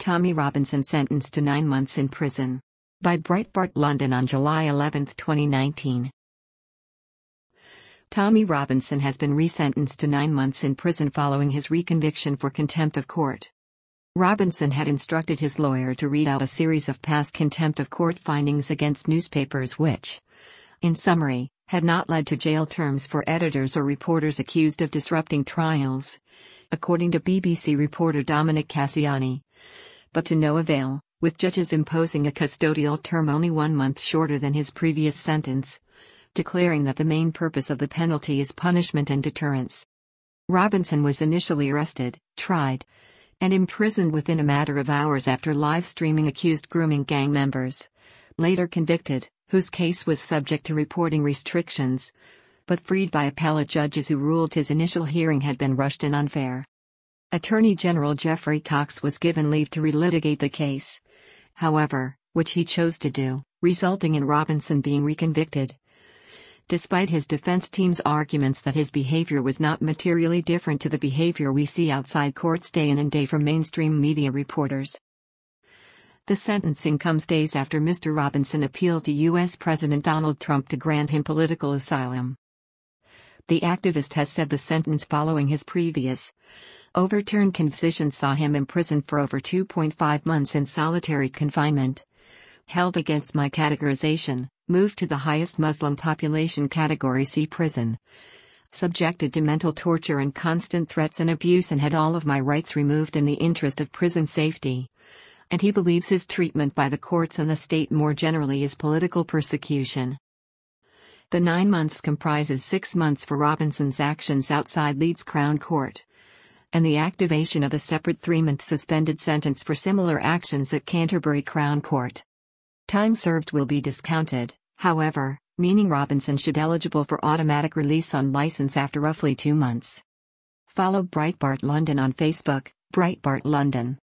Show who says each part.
Speaker 1: Tommy Robinson sentenced to 9 months in prison. By Breitbart London on July 11, 2019. Tommy Robinson has been resentenced to 9 months in prison following his reconviction for contempt of court. Robinson had instructed his lawyer to read out a series of past contempt of court findings against newspapers which, in summary, had not led to jail terms for editors or reporters accused of disrupting trials, according to BBC reporter Dominic Cassiani. But to no avail, with judges imposing a custodial term only 1 month shorter than his previous sentence, declaring that the main purpose of the penalty is punishment and deterrence. Robinson was initially arrested, tried, and imprisoned within a matter of hours after live streaming accused grooming gang members, later convicted, whose case was subject to reporting restrictions, but freed by appellate judges who ruled his initial hearing had been rushed and unfair. Attorney General Geoffrey Cox was given leave to relitigate the case, however, which he chose to do, resulting in Robinson being reconvicted. Despite his defense team's arguments that his behavior was not materially different to the behavior we see outside courts day in and day from mainstream media reporters. The sentencing comes days after Mr. Robinson appealed to U.S. President Donald Trump to grant him political asylum. The activist has said the sentence following his previous overturned conviction saw him imprisoned for over 2.5 months in solitary confinement, held against my categorization, moved to the highest Muslim population category C prison, subjected to mental torture and constant threats and abuse, and had all of my rights removed in the interest of prison safety. And he believes his treatment by the courts and the state more generally is political persecution. The 9 months comprises 6 months for Robinson's actions outside Leeds Crown Court, and the activation of a separate 3-month suspended sentence for similar actions at Canterbury Crown Court. Time served will be discounted, however, meaning Robinson should be eligible for automatic release on license after roughly 2 months. Follow Breitbart London on Facebook, Breitbart London.